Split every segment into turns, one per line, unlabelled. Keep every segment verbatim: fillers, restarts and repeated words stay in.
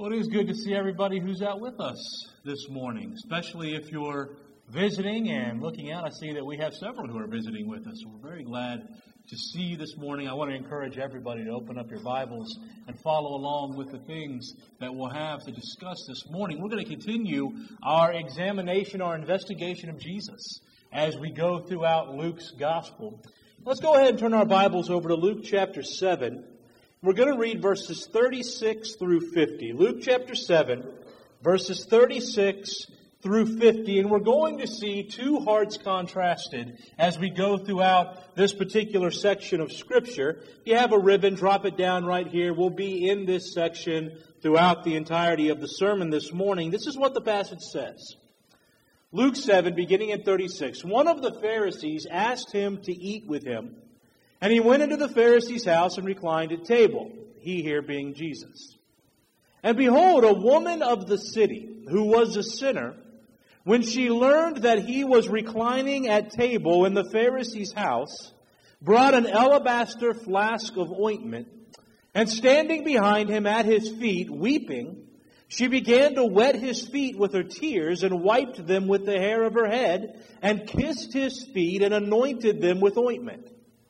Well, it is good to see everybody who's out with us this morning, especially if you're visiting and looking out. I see that we have several who are visiting with us. We're very glad to see you this morning. I want to encourage everybody to open up your Bibles and follow along with the things that we'll have to discuss this morning. We're going to continue our examination, our investigation of Jesus as we go throughout Luke's Gospel. Let's go ahead and turn our Bibles over to Luke chapter seven. We're going to read verses thirty-six through fifty. Luke chapter seven, verses thirty-six through fifty. And we're going to see two hearts contrasted as we go throughout this particular section of Scripture. If you have a ribbon, drop it down right here. We'll be in this section throughout the entirety of the sermon this morning. This is what the passage says. Luke seven, beginning at thirty-six. One of the Pharisees asked him to eat with him. And he went into the Pharisee's house and reclined at table, he here being Jesus. And behold, a woman of the city, who was a sinner, when she learned that he was reclining at table in the Pharisee's house, brought an alabaster flask of ointment, and standing behind him at his feet, weeping, she began to wet his feet with her tears, and wiped them with the hair of her head, and kissed his feet, and anointed them with ointment.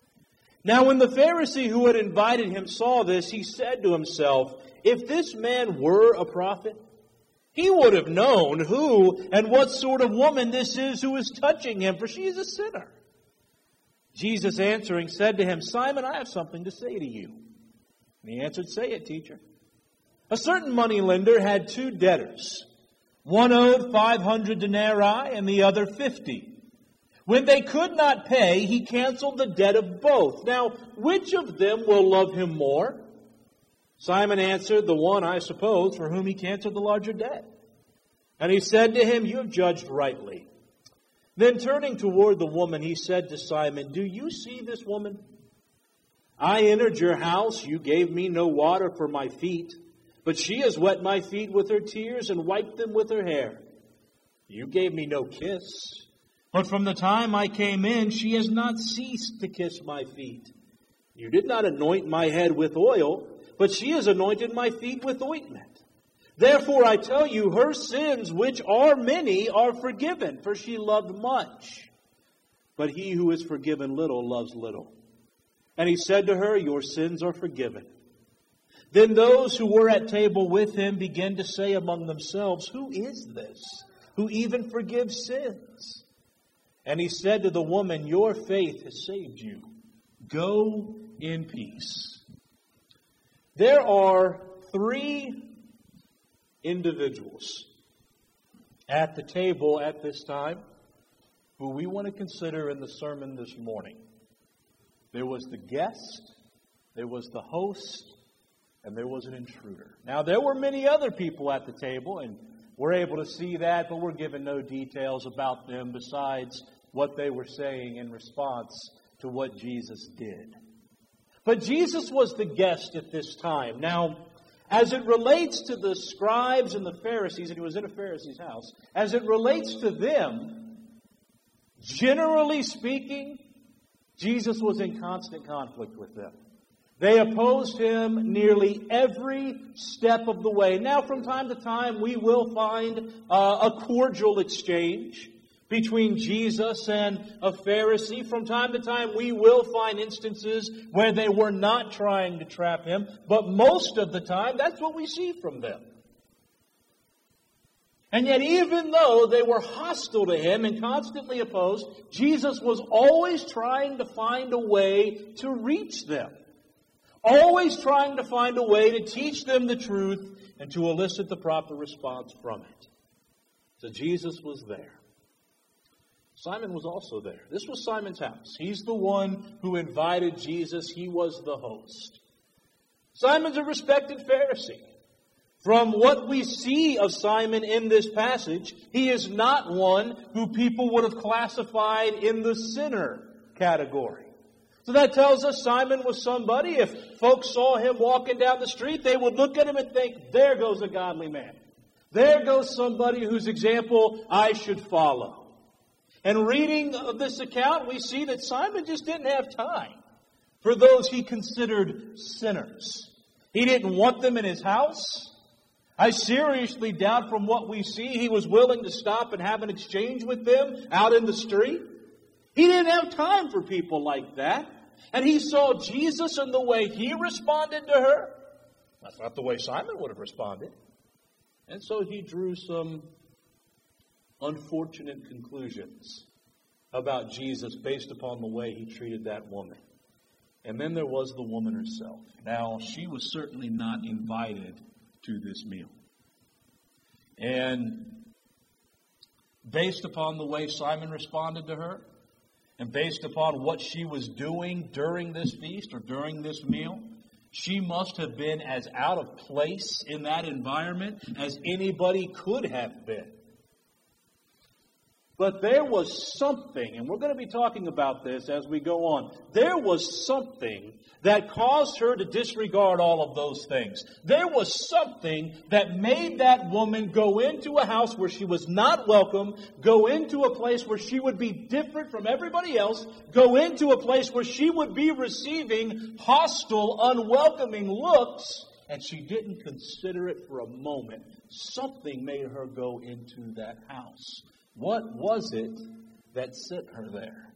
Now when the Pharisee who had invited him saw this, he said to himself, if this man were a prophet, he would have known who and what sort of woman this is who is touching him, for she is a sinner. Jesus answering said to him, Simon, I have something to say to you. And he answered, say it, teacher. A certain moneylender had two debtors. One owed five hundred denarii and the other fifty. When they could not pay, he canceled the debt of both. Now, which of them will love him more? Simon answered, the one, I suppose, for whom he canceled the larger debt. And he said to him, you have judged rightly. Then turning toward the woman, he said to Simon, do you see this woman? I entered your house, you gave me no water for my feet, but she has wet my feet with her tears and wiped them with her hair. You gave me no kiss. But from the time I came in, she has not ceased to kiss my feet. You did not anoint my head with oil, but she has anointed my feet with ointment. Therefore I tell you, her sins, which are many, are forgiven, for she loved much. But he who is forgiven little loves little. And he said to her, your sins are forgiven. Then those who were at table with him began to say among themselves, who is this, who even forgives sins? And he said to the woman, your faith has saved you. Go in peace. There are three individuals at the table at this time who we want to consider in the sermon this morning. There was the guest, there was the host, and there was an intruder. Now, there were many other people at the table, and we're able to see that, but we're given no details about them besides what they were saying in response to what Jesus did. But Jesus was the guest at this time. Now, as it relates to the scribes and the Pharisees, and he was in a Pharisee's house, as it relates to them, generally speaking, Jesus was in constant conflict with them. They opposed him nearly every step of the way. Now, from time to time, we will find uh, a cordial exchange between Jesus and a Pharisee. From time to time, we will find instances where they were not trying to trap him, but most of the time, that's what we see from them. And yet, even though they were hostile to him and constantly opposed, Jesus was always trying to find a way to reach them. Always trying to find a way to teach them the truth and to elicit the proper response from it. So Jesus was there. Simon was also there. This was Simon's house. He's the one who invited Jesus. He was the host. Simon's a respected Pharisee. From what we see of Simon in this passage, he is not one who people would have classified in the sinner category. So that tells us Simon was somebody, if folks saw him walking down the street, they would look at him and think, there goes a godly man. There goes somebody whose example I should follow. And reading this account, we see that Simon just didn't have time for those he considered sinners. He didn't want them in his house. I seriously doubt from what we see he was willing to stop and have an exchange with them out in the street. He didn't have time for people like that. And he saw Jesus and the way he responded to her. That's not the way Simon would have responded. And so he drew some unfortunate conclusions about Jesus based upon the way he treated that woman. And then there was the woman herself. Now, she was certainly not invited to this meal. And based upon the way Simon responded to her, and based upon what she was doing during this feast or during this meal, she must have been as out of place in that environment as anybody could have been. But there was something, and we're going to be talking about this as we go on. There was something that caused her to disregard all of those things. There was something that made that woman go into a house where she was not welcome, go into a place where she would be different from everybody else, go into a place where she would be receiving hostile, unwelcoming looks, and she didn't consider it for a moment. Something made her go into that house. What was it that sent her there?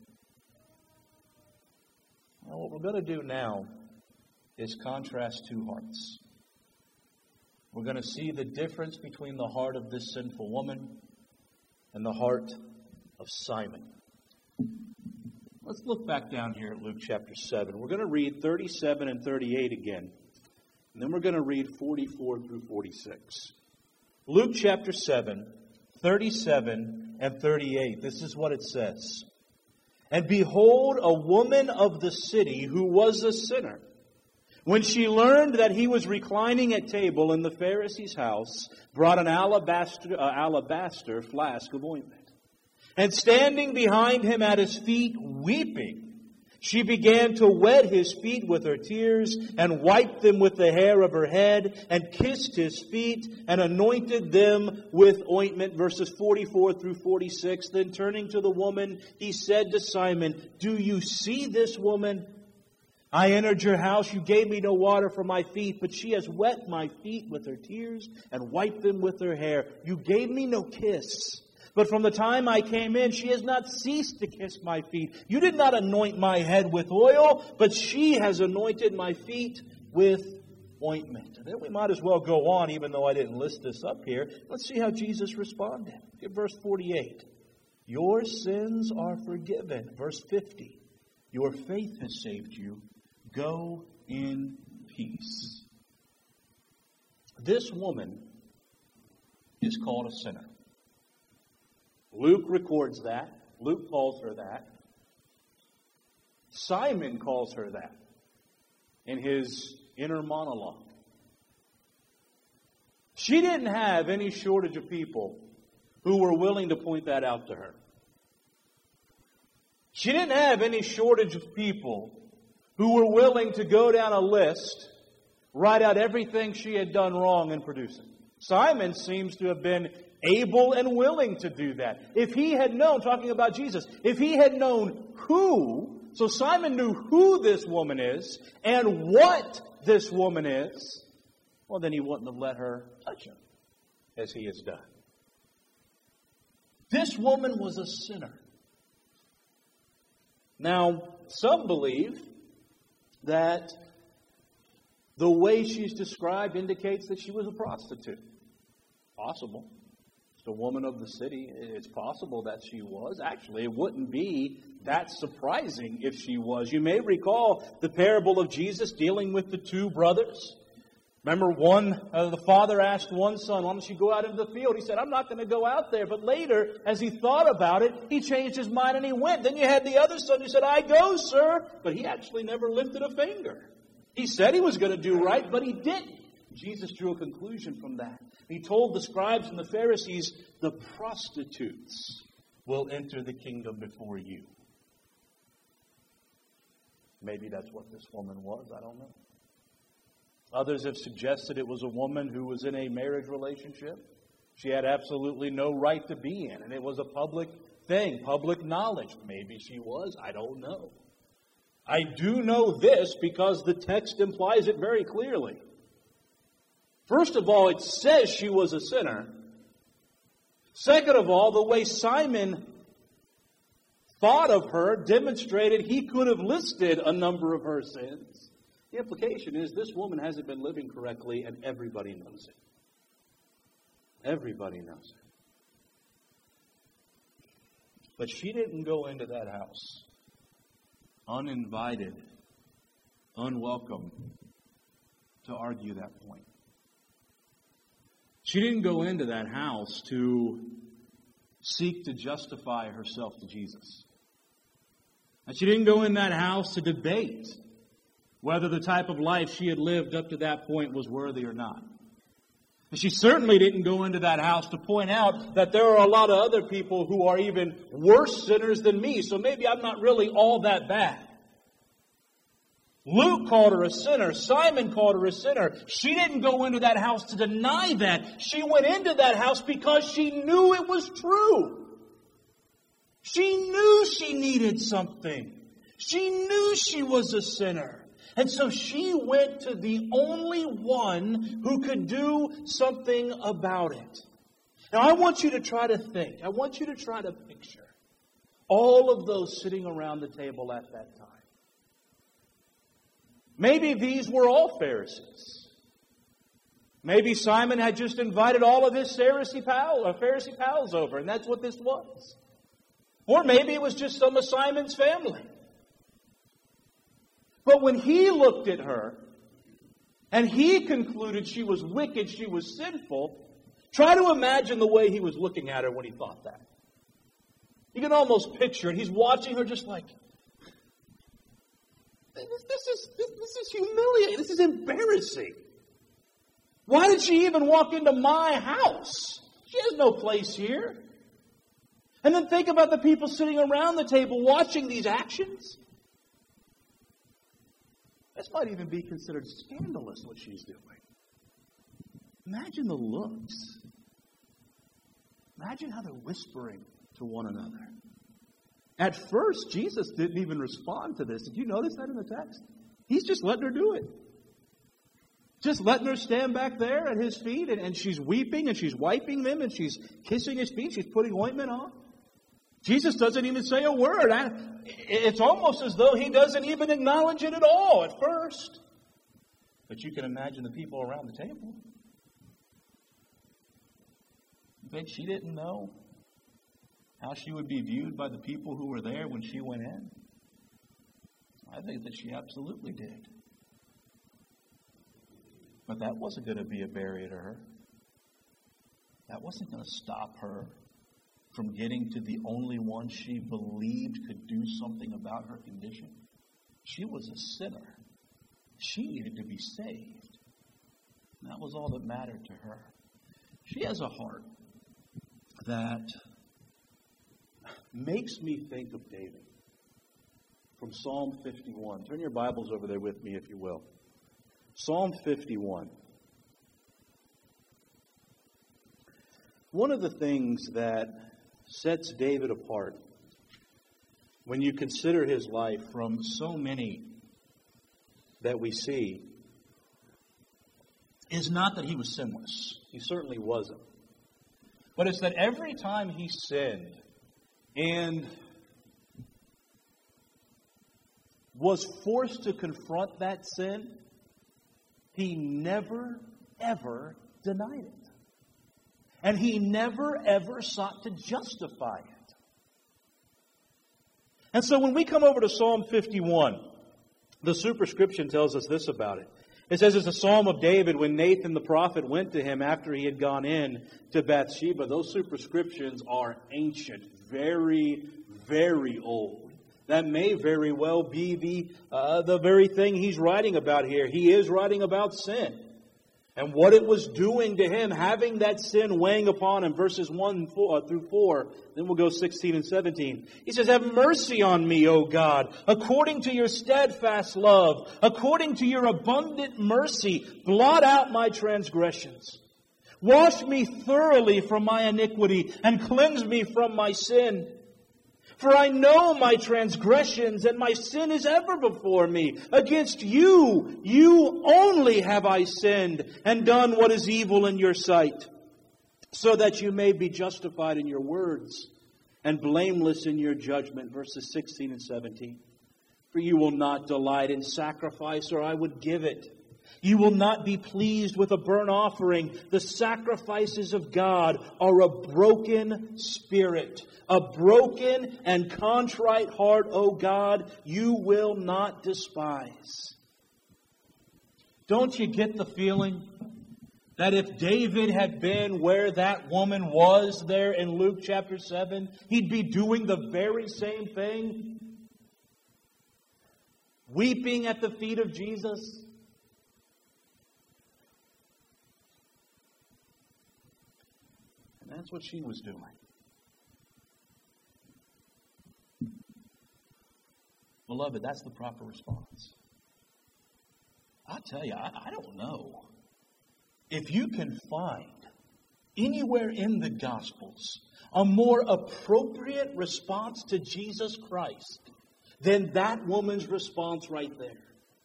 Well, what we're going to do now is contrast two hearts. We're going to see the difference between the heart of this sinful woman and the heart of Simon. Let's look back down here at Luke chapter seven. We're going to read thirty-seven and thirty-eight again. And then we're going to read forty-four through forty-six. Luke chapter seven, thirty-seven and thirty-eight. This is what it says. And behold, a woman of the city who was a sinner, when she learned that he was reclining at table in the Pharisee's house, brought an alabaster, uh, alabaster flask of ointment. And standing behind him at his feet, weeping, she began to wet his feet with her tears and wiped them with the hair of her head and kissed his feet and anointed them with ointment. Verses forty-four through forty-six. Then turning to the woman, he said to Simon, do you see this woman? I entered your house. You gave me no water for my feet, but she has wet my feet with her tears and wiped them with her hair. You gave me no kiss. But from the time I came in, she has not ceased to kiss my feet. You did not anoint my head with oil, but she has anointed my feet with ointment. And then we might as well go on, even though I didn't list this up here. Let's see how Jesus responded. Look at verse forty-eight. Your sins are forgiven. Verse fifty. Your faith has saved you. Go in peace. This woman is called a sinner. Luke records that. Luke calls her that. Simon calls her that in his inner monologue. She didn't have any shortage of people who were willing to point that out to her. She didn't have any shortage of people who were willing to go down a list, write out everything she had done wrong and produce it. Simon seems to have been able and willing to do that. If he had known, talking about Jesus, if he had known who, so Simon knew who this woman is and what this woman is, well, then he wouldn't have let her touch him as he has done. This woman was a sinner. Now, some believe that the way she's described indicates that she was a prostitute. Possible. A woman of the city, it's possible that she was. Actually, it wouldn't be that surprising if she was. You may recall the parable of Jesus dealing with the two brothers. Remember, one, uh, the father asked one son, why don't you go out into the field? He said, I'm not going to go out there. But later, as he thought about it, he changed his mind and he went. Then you had the other son who said, I go, sir. But he actually never lifted a finger. He said he was going to do right, but he didn't. Jesus drew a conclusion from that. He told the scribes and the Pharisees, the prostitutes will enter the kingdom before you. Maybe that's what this woman was. I don't know. Others have suggested it was a woman who was in a marriage relationship. She had absolutely no right to be in, and it was a public thing, public knowledge. Maybe she was. I don't know. I do know this because the text implies it very clearly. First of all, it says she was a sinner. Second of all, the way Simon thought of her demonstrated he could have listed a number of her sins. The implication is this woman hasn't been living correctly, and everybody knows it. Everybody knows it. But she didn't go into that house uninvited, unwelcome, to argue that point. She didn't go into that house to seek to justify herself to Jesus. And she didn't go in that house to debate whether the type of life she had lived up to that point was worthy or not. And she certainly didn't go into that house to point out that there are a lot of other people who are even worse sinners than me, so maybe I'm not really all that bad. Luke called her a sinner. Simon called her a sinner. She didn't go into that house to deny that. She went into that house because she knew it was true. She knew she needed something. She knew she was a sinner. And so she went to the only one who could do something about it. Now I want you to try to think. I want you to try to picture all of those sitting around the table at that time. Maybe these were all Pharisees. Maybe Simon had just invited all of his Pharisee pals, or Pharisee pals over, and that's what this was. Or maybe it was just some of Simon's family. But when he looked at her, and he concluded she was wicked, she was sinful, try to imagine the way he was looking at her when he thought that. You can almost picture it. He's watching her just like, This, this is this, this is humiliating. This is embarrassing. Why did she even walk into my house? She has no place here. And then think about the people sitting around the table watching these actions. This might even be considered scandalous, what she's doing. Imagine the looks. Imagine how they're whispering to one another. At first, Jesus didn't even respond to this. Did you notice that in the text? He's just letting her do it. Just letting her stand back there at his feet, and, and she's weeping, and she's wiping them, and she's kissing his feet, she's putting ointment on. Jesus doesn't even say a word. I, it's almost as though he doesn't even acknowledge it at all at first. But you can imagine the people around the table. You think she didn't know how she would be viewed by the people who were there when she went in? I think that she absolutely did. But that wasn't going to be a barrier to her. That wasn't going to stop her from getting to the only one she believed could do something about her condition. She was a sinner. She needed to be saved. And that was all that mattered to her. She has a heart that makes me think of David from Psalm fifty-one. Turn your Bibles over there with me, if you will. Psalm fifty-one. One of the things that sets David apart when you consider his life from so many that we see is not that he was sinless. He certainly wasn't. But it's that every time he sinned and was forced to confront that sin, he never, ever denied it. And he never, ever sought to justify it. And so when we come over to Psalm fifty-one, the superscription tells us this about it. It says it's a psalm of David when Nathan the prophet went to him after he had gone in to Bathsheba. Those superscriptions are ancient, very, very old. That may very well be the uh, the very thing he's writing about here. He is writing about sin and what it was doing to him, having that sin weighing upon him. Verses one through four. Then we'll go sixteen and seventeen. He says, "Have mercy on me, O God, according to your steadfast love, according to your abundant mercy, blot out my transgressions. Wash me thoroughly from my iniquity and cleanse me from my sin.
For I know my transgressions, and my sin is ever before me. Against you, you only have I sinned, and done what is evil in your sight, so that you may be justified in your words, and blameless in your judgment. Verses sixteen and seventeen. For you will not delight in sacrifice, or I would give it. You will not be pleased with a burnt offering. The sacrifices of God are a broken spirit. A broken and contrite heart, O God, you will not despise. Don't you get the feeling that if David had been where that woman was there in Luke chapter seven, he'd be doing the very same thing? Weeping at the feet of Jesus? And that's what she was doing. Beloved, that's the proper response. I tell you, I, I don't know. If you can find anywhere in the Gospels a more appropriate response to Jesus Christ than that woman's response right there.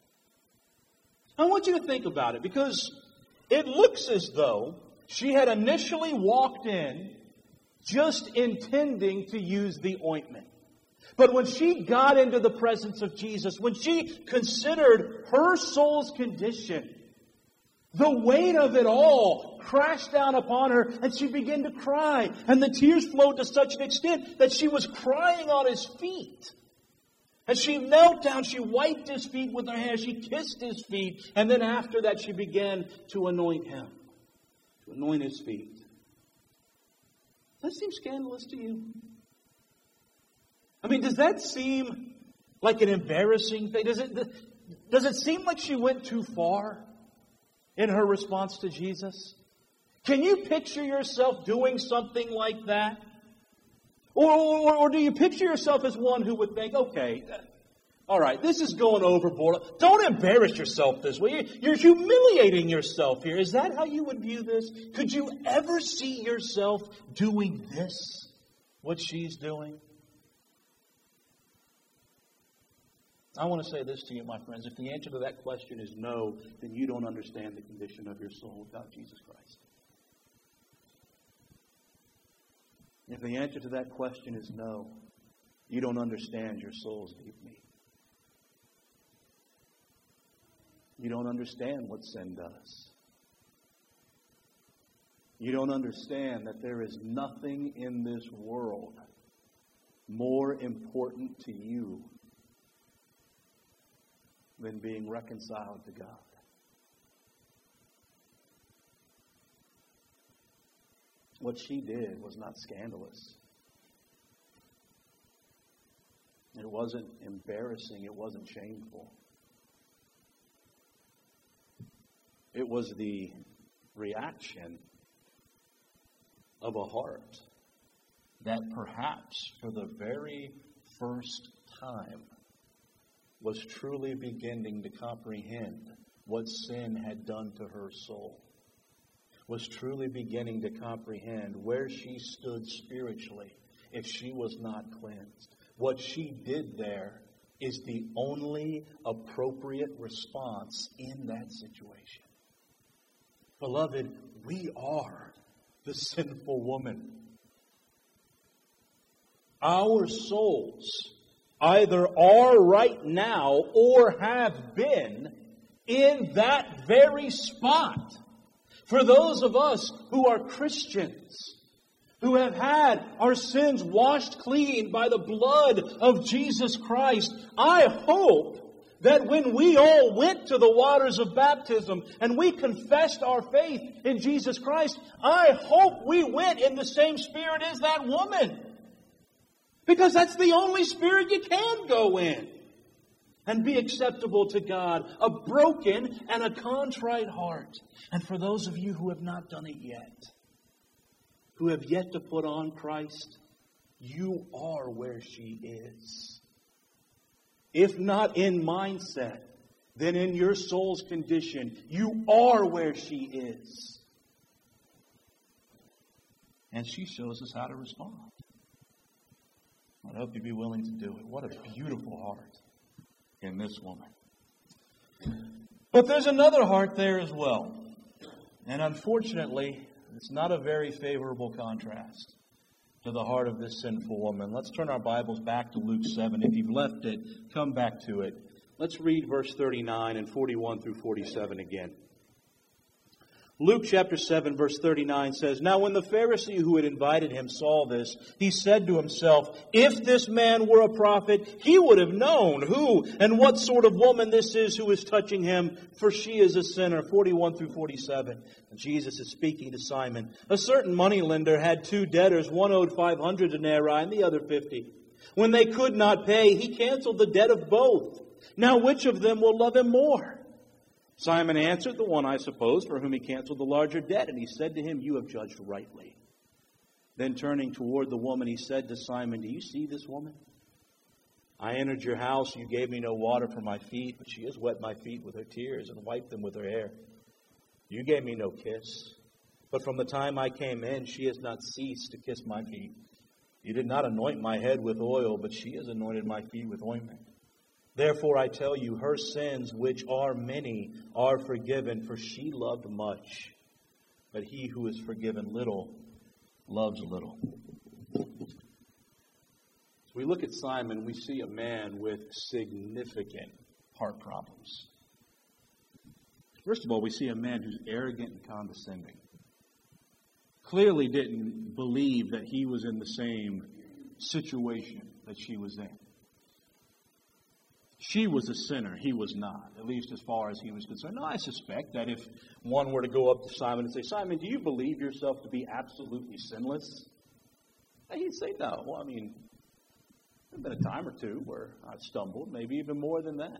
I want you to think about it, because it looks as though she had initially walked in just intending to use the ointment. But when she got into the presence of Jesus, when she considered her soul's condition, the weight of it all crashed down upon her, and she began to cry. And the tears flowed to such an extent that she was crying on his feet. As she knelt down, she wiped his feet with her hair, she kissed his feet, and then after that she began to anoint him, to anoint his feet. Does that seem scandalous to you? I mean, does that seem like an embarrassing thing? Does it, does it seem like she went too far in her response to Jesus? Can you picture yourself doing something like that? Or, or, or do you picture yourself as one who would think, okay, all right, this is going overboard. Don't embarrass yourself this way. You're humiliating yourself here. Is that how you would view this? Could you ever see yourself doing this, what she's doing? I want to say this to you, my friends. If the answer to that question is no, then you don't understand the condition of your soul without Jesus Christ. If the answer to that question is no, you don't understand your soul's deep need. You don't understand what sin does. You don't understand that there is nothing in this world more important to you than being reconciled to God. What she did was not scandalous. It wasn't embarrassing. It wasn't shameful. It was the reaction of a heart that perhaps for the very first time was truly beginning to comprehend what sin had done to her soul. Was truly beginning to comprehend where she stood spiritually if she was not cleansed. What she did there is the only appropriate response in that situation. Beloved, we are the sinful woman. Our souls either are right now or have been in that very spot. For those of us who are Christians, who have had our sins washed clean by the blood of Jesus Christ, I hope that when we all went to the waters of baptism and we confessed our faith in Jesus Christ, I hope we went in the same spirit as that woman. Because that's the only spirit you can go in and be acceptable to God, a broken and a contrite heart. And for those of you who have not done it yet, who have yet to put on Christ, you are where she is. If not in mindset, then in your soul's condition, you are where she is. And she shows us how to respond.
I hope you'd be willing to do it. What a beautiful heart in this woman. But there's another heart there as well. And unfortunately, it's not a very favorable contrast to the heart of this sinful woman. Let's turn our Bibles back to Luke seven. If you've left it, come back to it. Let's read verse thirty-nine and forty-one through forty-seven again. Luke chapter seven, verse thirty-nine says, Now when the Pharisee who had invited him saw this, he said to himself, If this man were a prophet, he would have known who and what sort of woman this is who is touching him, for she is a sinner. forty-one through forty-seven. And Jesus is speaking to Simon. A certain moneylender had two debtors. One owed five hundred denarii and the other fifty. When they could not pay, he canceled the debt of both. Now which of them will love him more? Simon answered, The one, I suppose, for whom he canceled the larger debt. And he said to him, You have judged rightly. Then turning toward the woman, he said to Simon, Do you see this woman? I entered your house. You gave me no water for my feet, but she has wet my feet with her tears and wiped them with her hair. You gave me no kiss, but from the time I came in, she has not ceased to kiss my feet. You did not anoint my head with oil, but she has anointed my feet with ointment. Therefore I tell you, her sins, which are many, are forgiven, for she loved much. But he who is forgiven little, loves little. As we look at Simon, we see a man with significant heart problems. First of all, we see a man who's arrogant and condescending. Clearly didn't believe that he was in the same situation that she was in. She was a sinner. He was not, at least as far as he was concerned. Now, I suspect that if one were to go up to Simon and say, Simon, do you believe yourself to be absolutely sinless? And he'd say, no. Well, I mean, there's been a time or two where I've stumbled, maybe even more than that.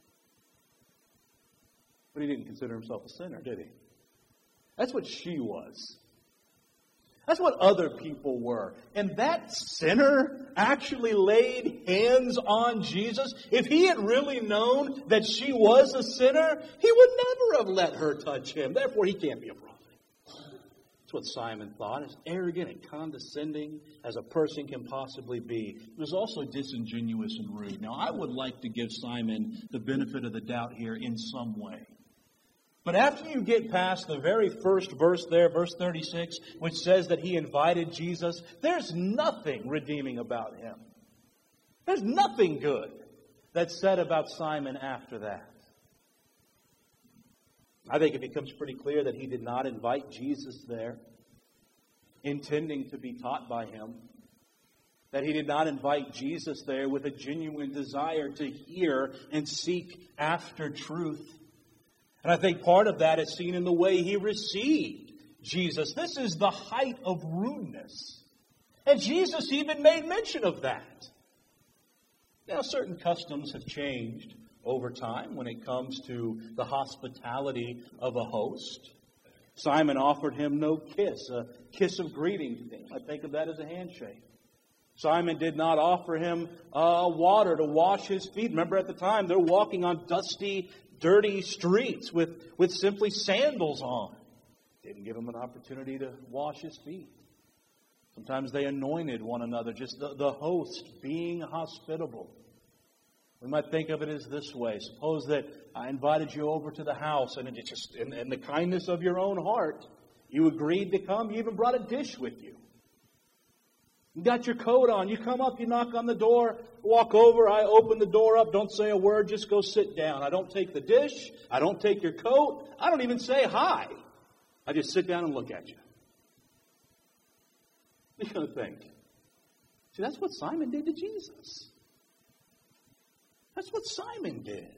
But he didn't consider himself a sinner, did he? That's what she was. That's what other people were. And that sinner actually laid hands on Jesus. If he had really known that she was a sinner, he would never have let her touch him. Therefore, he can't be a prophet. That's what Simon thought. As arrogant and condescending as a person can possibly be. He was also disingenuous and rude. Now, I would like to give Simon the benefit of the doubt here in some way. But after you get past the very first verse there, verse thirty-six, which says that he invited Jesus, there's nothing redeeming about him. There's nothing good that's said about Simon after that. I think it becomes pretty clear that he did not invite Jesus there, intending to be taught by him. That he did not invite Jesus there with a genuine desire to hear and seek after truth. And I think part of that is seen in the way he received Jesus. This is the height of rudeness. And Jesus even made mention of that. Now, certain customs have changed over time when it comes to the hospitality of a host. Simon offered him no kiss, a kiss of greeting. I think of that as a handshake. Simon did not offer him uh, water to wash his feet. Remember, at the time, they're walking on dusty, dirty streets with, with simply sandals on. Didn't give him an opportunity to wash his feet. Sometimes they anointed one another, just the, the host being hospitable. We might think of it as this way. Suppose that I invited you over to the house, and it just in, in the kindness of your own heart, you agreed to come. You even brought a dish with you. You got your coat on. You come up, you knock on the door, walk over. I open the door up. Don't say a word. Just go sit down. I don't take the dish. I don't take your coat. I don't even say hi. I just sit down and look at you. What are you going to think? See, that's what Simon did to Jesus. That's what Simon did.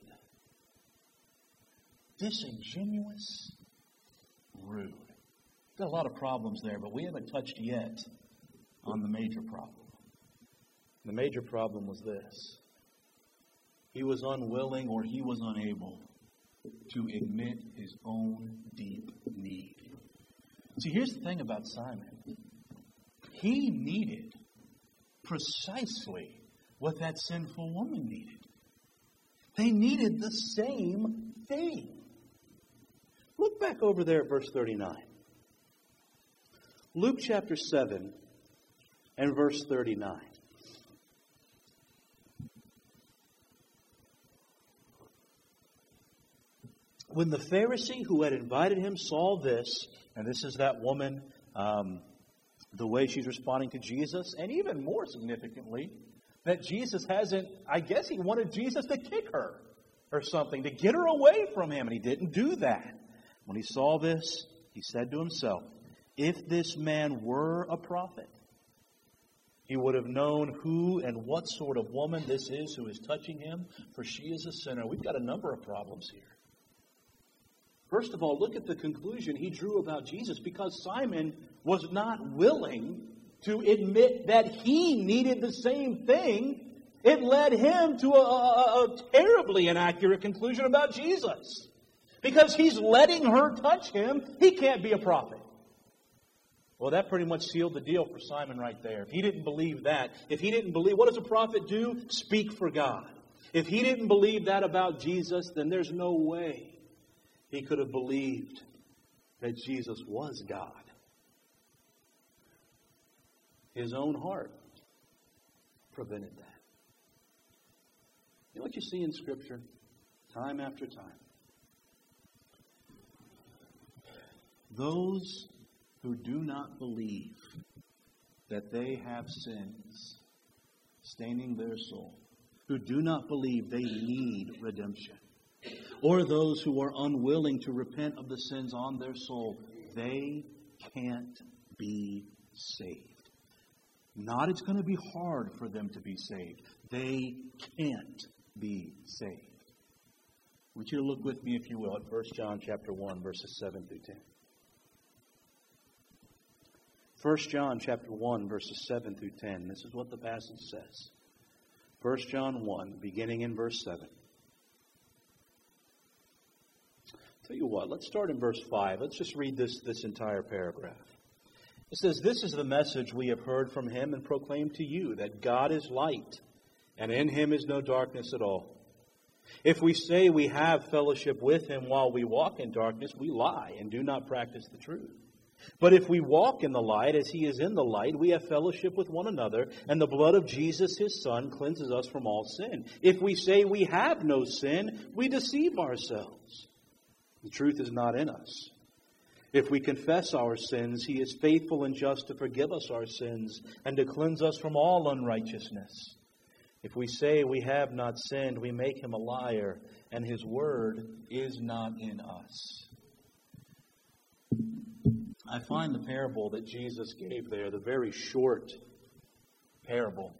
Disingenuous, rude. Got a lot of problems there, but we haven't touched yet on the major problem. The major problem was this. He was unwilling or he was unable to admit his own deep need. See, here's the thing about Simon. He needed precisely what that sinful woman needed. They needed the same thing. Look back over there at verse thirty-nine. Luke chapter seven and verse thirty-nine.
When the Pharisee who had invited him saw this, and this is that woman, um, the way she's responding to Jesus, and even more significantly, that Jesus hasn't, I guess he wanted Jesus to kick her or something, to get her away from him, and he didn't do that. When he saw this, he said to himself, if this man were a prophet, he would have known who and what sort of woman this is who is touching him, for she is a sinner. We've got a number of problems here. First of all, look at the conclusion he drew about Jesus, because Simon was not willing to admit that he needed the same thing. It led him to a, a, a terribly inaccurate conclusion about Jesus. Because he's letting her touch him, he can't be a prophet. Well, that pretty much sealed the deal for Simon right there. If he didn't believe that, if he didn't believe, what does a prophet do? Speak for God. If he didn't believe that about Jesus, then there's no way he could have believed that Jesus was God. His own heart prevented that. You know what you see in Scripture time after time? Those who do not believe that they have sins staining their soul, who do not believe they need redemption, or those who are unwilling to repent of the sins on their soul, they can't be saved. Not it's going to be hard for them to be saved. They can't be saved. I want you to look with me, if you will, at First John chapter one, verses seven through ten. First John chapter one, verses seven through ten. This is what the passage says. First John one, beginning in verse seven. Tell you what, let's start in verse five. Let's just read this, this entire paragraph. It says, this is the message we have heard from him and proclaimed to you, that God is light, and in him is no darkness at all. If we say we have fellowship with him while we walk in darkness, we lie and do not practice the truth. But if we walk in the light as he is in the light, we have fellowship with one another, and the blood of Jesus, his Son, cleanses us from all sin. If we say we have no sin, we deceive ourselves. The truth is not in us. If we confess our sins, he is faithful and just to forgive us our sins and to cleanse us from all unrighteousness. If we say we have not sinned, we make him a liar, and his word is not in us. I find the parable that Jesus gave there, the very short parable,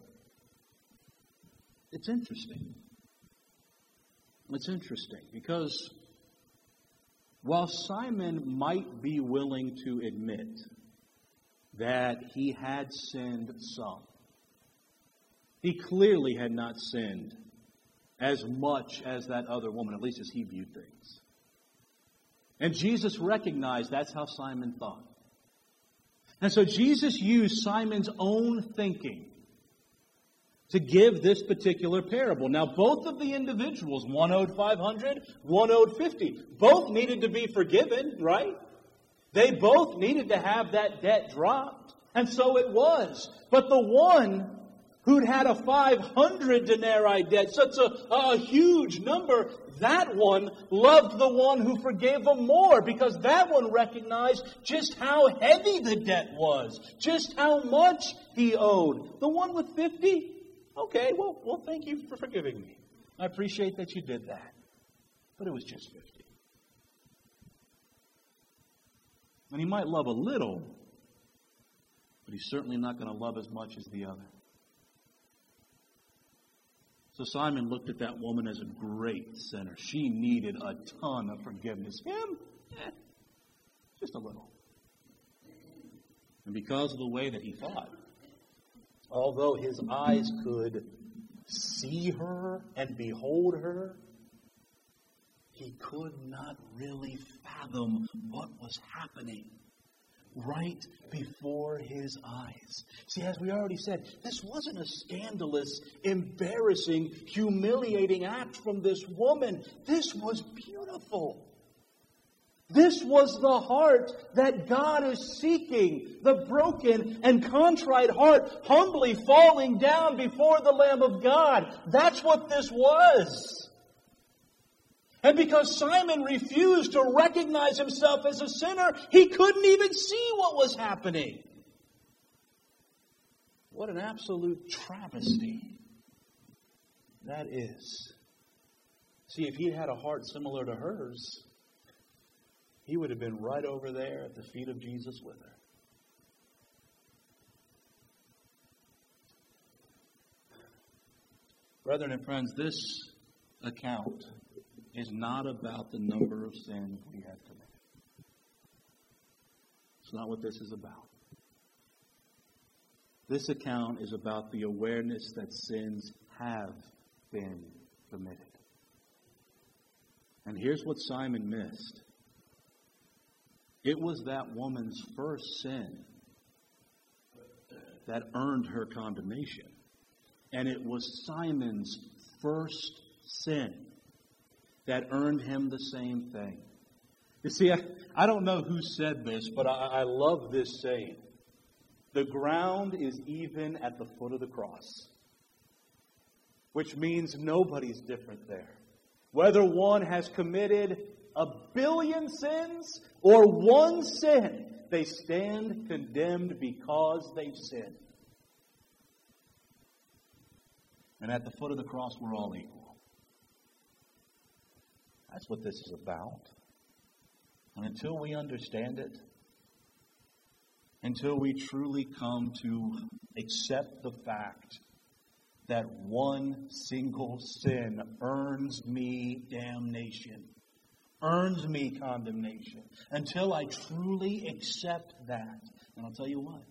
it's interesting. It's interesting because while Simon might be willing to admit that he had sinned some, he clearly had not sinned as much as that other woman, at least as he viewed things. And Jesus recognized that's how Simon thought. And so Jesus used Simon's own thinking to give this particular parable. Now, both of the individuals, one owed five hundred, one owed fifty. Both needed to be forgiven, right? They both needed to have that debt dropped. And so it was. But the one who'd had a five hundred denarii debt, such a, a huge number, that one loved the one who forgave him more, because that one recognized just how heavy the debt was, just how much he owed. The one with fifty, okay, well, well, thank you for forgiving me. I appreciate that you did that. But it was just fifty. And he might love a little, but he's certainly not going to love as much as the other. So Simon looked at that woman as a great sinner. She needed a ton of forgiveness. Him? Eh, just a little. And because of the way that he thought, although his eyes could see her and behold her, he could not really fathom what was happening right before his eyes. See, as we already said, this wasn't a scandalous, embarrassing, humiliating act from this woman. This was beautiful. This was the heart that God is seeking. The broken and contrite heart, humbly falling down before the Lamb of God. That's what this was. And because Simon refused to recognize himself as a sinner, he couldn't even see what was happening. What an absolute travesty that is. See, if he had a heart similar to hers, he would have been right over there at the feet of Jesus with her. Brethren and friends, this account is not about the number of sins we have committed. It's not what this is about. This account is about the awareness that sins have been committed. And here's what Simon missed. It was that woman's first sin that earned her condemnation. And it was Simon's first sin that earned him the same thing. You see, I, I don't know who said this, but I, I love this saying. The ground is even at the foot of the cross. Which means nobody's different there. Whether one has committed a billion sins or one sin, they stand condemned because they've sinned. And at the foot of the cross, we're all equal. That's what this is about. And until we understand it, until we truly come to accept the fact that one single sin earns me damnation, earns me condemnation, until I truly accept that, and I'll tell you what,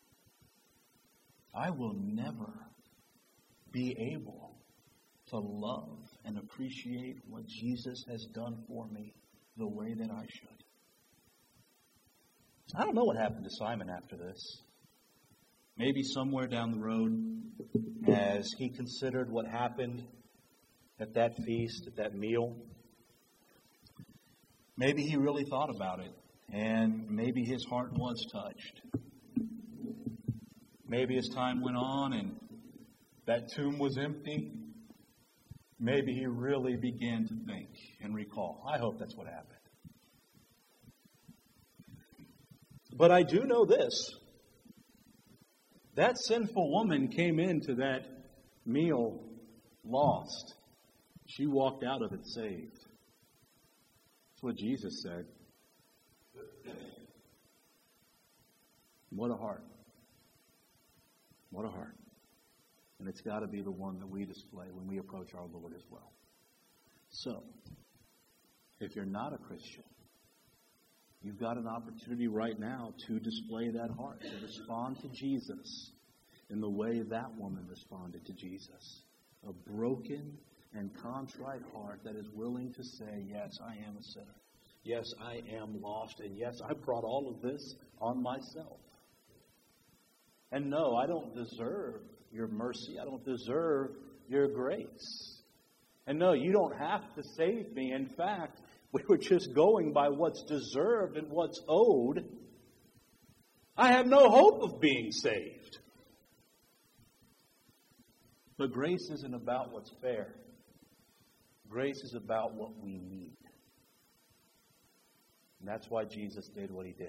I will never be able to love and appreciate what Jesus has done for me the way that I should. I don't know what happened to Simon after this. Maybe somewhere down the road, as he considered what happened at that feast, at that meal, maybe he really thought about it, and maybe his heart was touched. Maybe as time went on and that tomb was empty, maybe he really began to think and recall. I hope that's what happened. But I do know this. That sinful woman came into that meal lost. She walked out of it saved. That's what Jesus said. What a heart. What a heart. And it's got to be the one that we display when we approach our Lord as well. So, if you're not a Christian, you've got an opportunity right now to display that heart, to respond to Jesus in the way that woman responded to Jesus. A broken and contrite heart that is willing to say, yes, I am a sinner. Yes, I am lost. And yes, I brought all of this on myself. And no, I don't deserve your mercy. I don't deserve your grace. And no, you don't have to save me. In fact, we were just going by what's deserved and what's owed. I have no hope of being saved. But grace isn't about what's fair. Grace is about what we need. And that's why Jesus did what he did.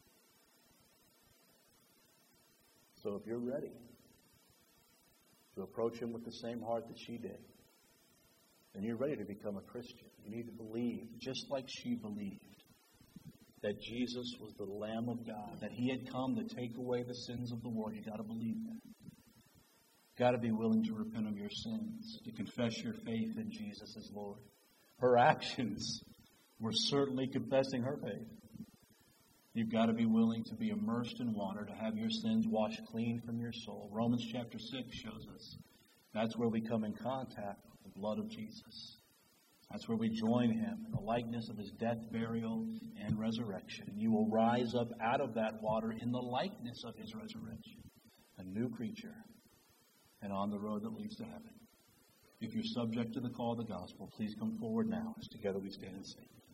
So if you're ready to approach him with the same heart that she did, then you're ready to become a Christian. You need to believe, just like she believed, that Jesus was the Lamb of God, that he had come to take away the sins of the world. You've got to believe that. You've got to be willing to repent of your sins, to confess your faith in Jesus as Lord. Her actions were certainly confessing her faith. You've got to be willing to be immersed in water, to have your sins washed clean from your soul. Romans chapter six shows us that's where we come in contact with the blood of Jesus. That's where we join him in the likeness of his death, burial, and resurrection. And you will rise up out of that water in the likeness of his resurrection. A new creature and on the road that leads to heaven. If you're subject to the call of the gospel, please come forward now as together we stand and sing.